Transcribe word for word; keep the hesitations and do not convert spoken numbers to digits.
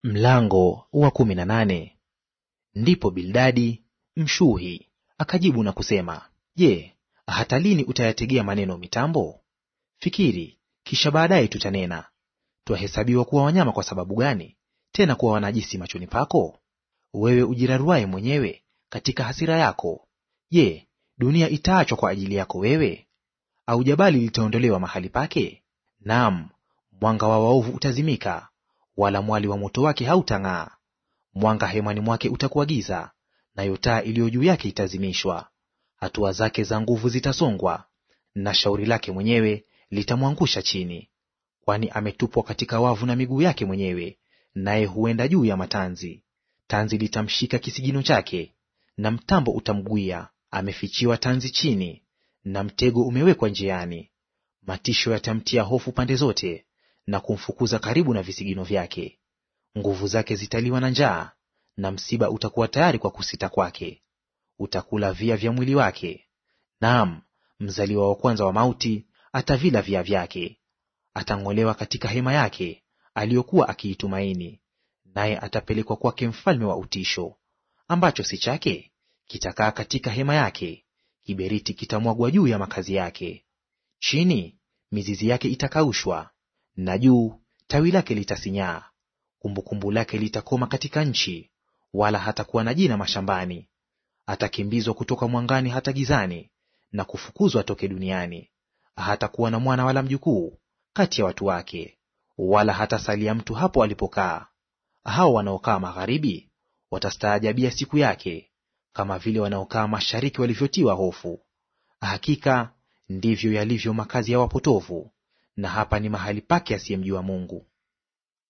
Mlango wa kumi na nane. Ndipo Bildadi Mshuhi akajibu na kusema, Je, hata lini utayategea maneno mitambo? Fikiri, kisha baadaye tutanena. Twahesabiwa kuwa wanyama kwa sababu gani, tena kuwa wanajisi machoni pako? Wewe ujiraruaye mwenyewe katika hasira yako, je, dunia itaachwa kwa ajili yako wewe? Au jabali litaondolewa mahali pake? Naam, mwanga wa waovu utazimika, wala mwali wa moto wake hautang'aa. Mwanga hemani mwake utakuwa giza, nayo taa iliyo juu yake itazimishwa. Hatua zake za nguvu zitasongwa, na shauri lake mwenyewe litamwangusha chini. Kwani ametupwa katika wavu na miguu yake mwenyewe, naye huenda juu ya matanzi. Tanzi litamshika kisigino chake, na mtambo utamgwia. Amefichiwa tanzi chini, na mtego umewekwa njiani. Matisho yatamtia hofu pande zote, na kumfukuza karibu na visigino vyake. Nguvu zake zitaliwa na njaa, na msiba utakuwa tayari kwa kusita kwake. Utakula via vya mwili wake, naam, mzaliwa wa kwanza wa mauti atavila via vyake. Atang'olewa katika hema yake aliyokuwa akiitumaini, naye atapelekwa kwake mfalme wa utisho. Ambacho si chake kitakaa katika hema yake, kiberiti kitamwagwa juu ya makazi yake. Chini mizizi yake itakaushwa, na juu tawi lake litasinyaa. Kumbukumbu lake litakoma katika nchi, wala hatakuwa na jina mashambani. Atakimbizwa kutoka mwangani hata gizani, na kufukuzwa toke duniani. Hatakuwa na mwana wala mjukuu kati ya watu wake, wala hatasalia mtu hapo alipokaa. Hao wanaokaa magharibi watastaajabia siku yake, kama vile wanaokaa mashariki walivyotiwa hofu. Hakika ndivyo yalivyo makazi ya wapotovu, na hapa ni mahali pake asiyemjua Mungu.